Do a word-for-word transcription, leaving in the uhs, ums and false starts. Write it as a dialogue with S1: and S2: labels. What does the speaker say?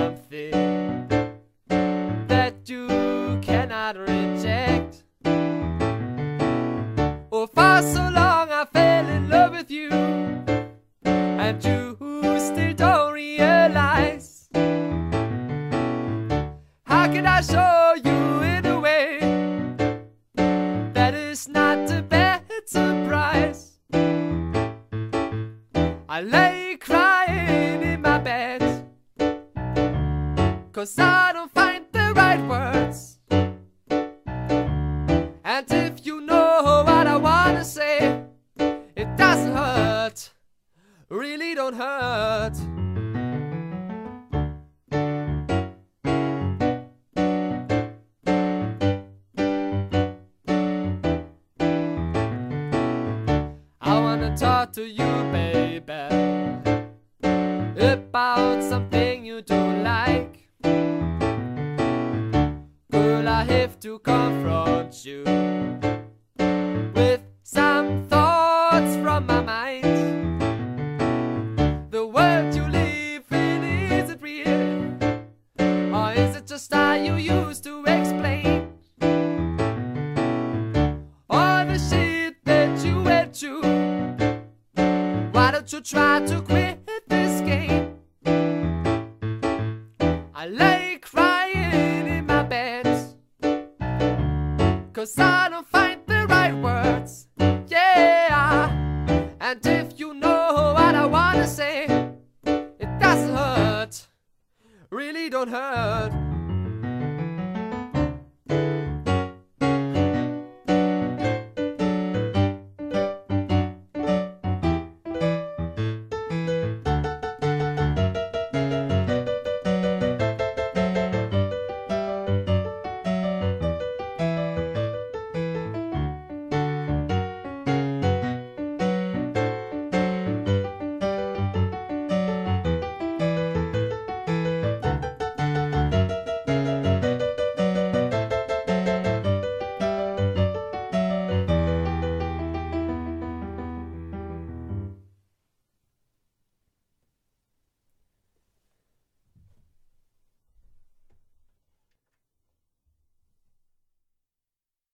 S1: something that you cannot reject. Oh, for so long I fell in love with you, and you still don't realize. How can I show you in a way that is not a bad surprise? I lay crying in my bed, 'cause I don't find the right words. And if you know what I wanna say, it doesn't hurt, really don't hurt. I wanna talk to you, baby, about something you don't like. Will I have to confront you with some thoughts from my mind? The world you live in, is it real, or is it just how you used to explain all the shit that you went through? Why don't you try to quit this game? I lay crying in my bed, 'cause I don't find the right words. Yeah, and if you know what I wanna say, it doesn't hurt, really don't hurt.